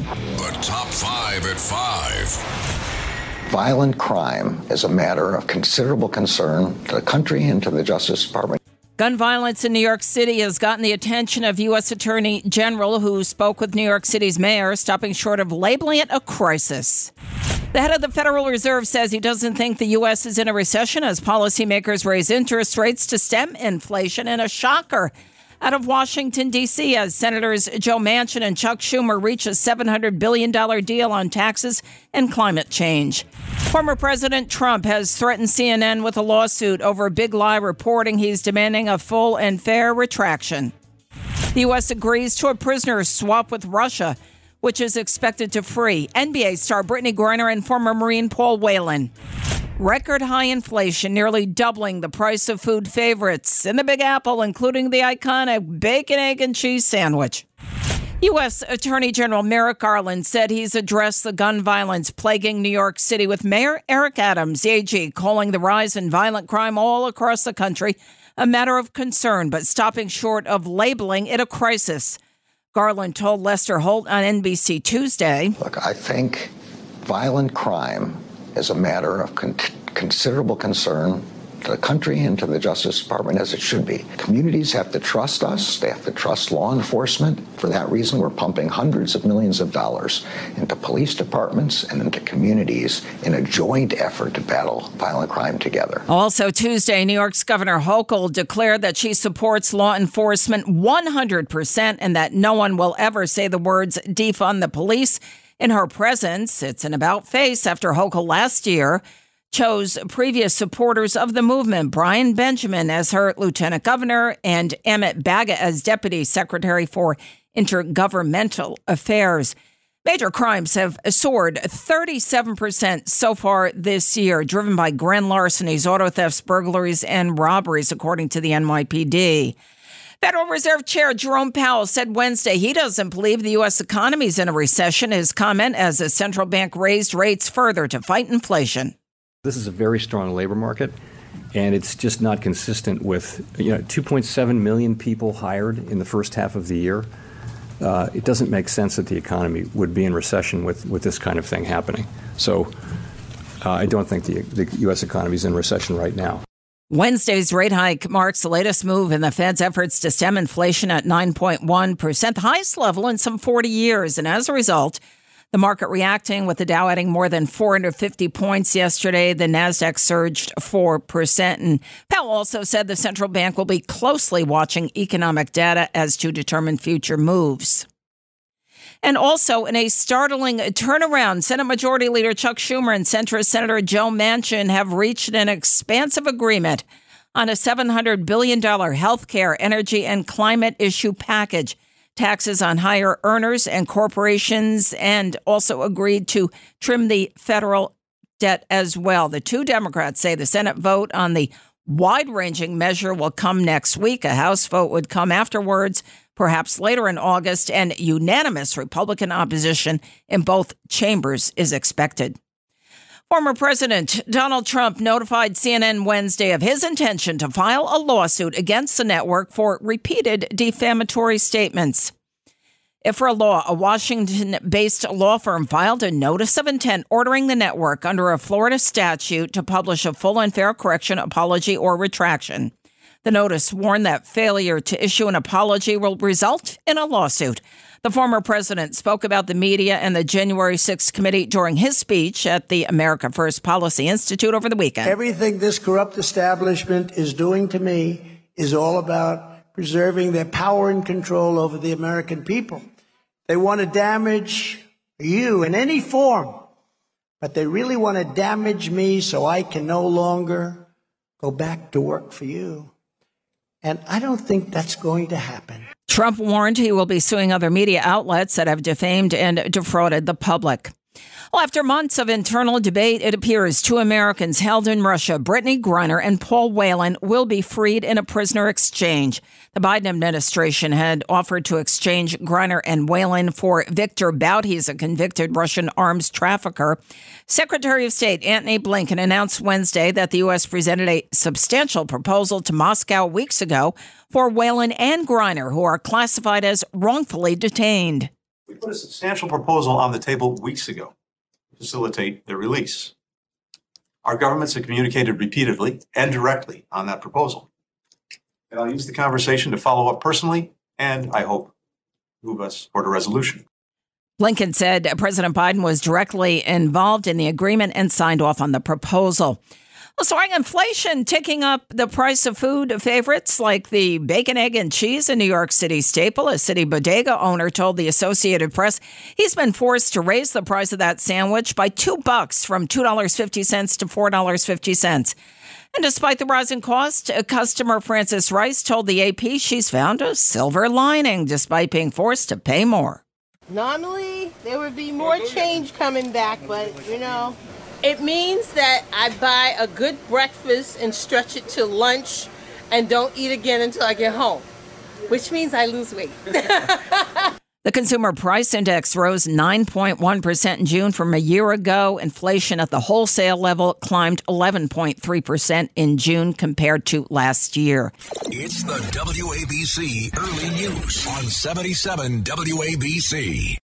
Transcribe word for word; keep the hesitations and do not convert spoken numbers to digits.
The top five at five. Violent crime is a matter of considerable concern to the country and to the Justice Department. Gun violence in New York City has gotten the attention of U S. Attorney General, who spoke with New York City's mayor, stopping short of labeling it a crisis. The head of the Federal Reserve says he doesn't think the U S is in a recession as policymakers raise interest rates to stem inflation, in a shocker out of Washington, D C, as Senators Joe Manchin and Chuck Schumer reach a seven hundred billion dollars deal on taxes and climate change. Former President Trump has threatened C N N with a lawsuit over a big lie reporting he's demanding a full and fair retraction. The U S agrees to a prisoner swap with Russia, which is expected to free N B A star Brittany Griner and former Marine Paul Whelan. Record high inflation, nearly doubling the price of food favorites in the Big Apple, including the iconic bacon, egg, and cheese sandwich. U S. Attorney General Merrick Garland said he's addressed the gun violence plaguing New York City, with Mayor Eric Adams, the A G, calling the rise in violent crime all across the country a matter of concern, but stopping short of labeling it a crisis. Garland told Lester Holt on N B C Tuesday, Look, I think violent crime is a matter of con- considerable concern to the country and to the Justice Department, as it should be. Communities have to trust us. They have to trust law enforcement. For that reason, we're pumping hundreds of millions of dollars into police departments and into communities in a joint effort to battle violent crime together. Also Tuesday, New York's Governor Hochul declared that she supports law enforcement one hundred percent and that no one will ever say the words defund the police in her presence. It's an about-face after Hochul last year chose previous supporters of the movement, Brian Benjamin as her lieutenant governor and Amit Baga as deputy secretary for intergovernmental affairs. Major crimes have soared thirty-seven percent so far this year, driven by grand larcenies, auto thefts, burglaries, and robberies, according to the N Y P D. Federal Reserve Chair Jerome Powell said Wednesday he doesn't believe the U S economy is in a recession. His comment as the central bank raised rates further to fight inflation. This is a very strong labor market, and it's just not consistent with, you know, two point seven million people hired in the first half of the year. Uh, it doesn't make sense that the economy would be in recession with, with this kind of thing happening. So uh, I don't think the, the U S economy is in recession right now. Wednesday's rate hike marks the latest move in the Fed's efforts to stem inflation at nine point one percent, the highest level in some forty years. And as a result, the market reacting, with the Dow adding more than four hundred fifty points yesterday. The Nasdaq surged four percent. And Powell also said the central bank will be closely watching economic data as to determine future moves. And also, in a startling turnaround, Senate Majority Leader Chuck Schumer and centrist Senator Joe Manchin have reached an expansive agreement on a seven hundred billion dollars health care, energy, and climate issue package. Taxes on higher earners and corporations, and also agreed to trim the federal debt as well. The two Democrats say the Senate vote on the wide-ranging measure will come next week. A House vote would come afterwards, perhaps later in August, and unanimous Republican opposition in both chambers is expected. Former President Donald Trump notified C N N Wednesday of his intention to file a lawsuit against the network for repeated defamatory statements. If for a law, a Washington-based law firm filed a notice of intent ordering the network under a Florida statute to publish a full and fair correction, apology, or retraction. The notice warned that failure to issue an apology will result in a lawsuit. The former president spoke about the media and the January sixth committee during his speech at the America First Policy Institute over the weekend. Everything this corrupt establishment is doing to me is all about preserving their power and control over the American people. They want to damage you in any form, but they really want to damage me so I can no longer go back to work for you. And I don't think that's going to happen. Trump warned he will be suing other media outlets that have defamed and defrauded the public. Well, after months of internal debate, it appears two Americans held in Russia, Brittany Griner and Paul Whelan, will be freed in a prisoner exchange. The Biden administration had offered to exchange Griner and Whelan for Victor Bout. He's a convicted Russian arms trafficker. Secretary of State Antony Blinken announced Wednesday that the U S presented a substantial proposal to Moscow weeks ago for Whelan and Griner, who are classified as wrongfully detained. We put a substantial proposal on the table weeks ago to facilitate their release. Our governments have communicated repeatedly and directly on that proposal. And I'll use the conversation to follow up personally and, I hope, move us toward a resolution. Blinken said President Biden was directly involved in the agreement and signed off on the proposal. Well, soaring inflation ticking up the price of food favorites like the bacon, egg, and cheese, a New York City staple. A city bodega owner told the Associated Press he's been forced to raise the price of that sandwich by two bucks from two dollars and fifty cents to four dollars and fifty cents. And despite the rising cost, customer Frances Rice told the A P she's found a silver lining despite being forced to pay more. Normally, there would be more change coming back, but, you know, it means that I buy a good breakfast and stretch it to lunch and don't eat again until I get home, which means I lose weight. The Consumer Price Index rose nine point one percent in June from a year ago. Inflation at the wholesale level climbed eleven point three percent in June compared to last year. It's the W A B C Early News on seventy-seven W A B C.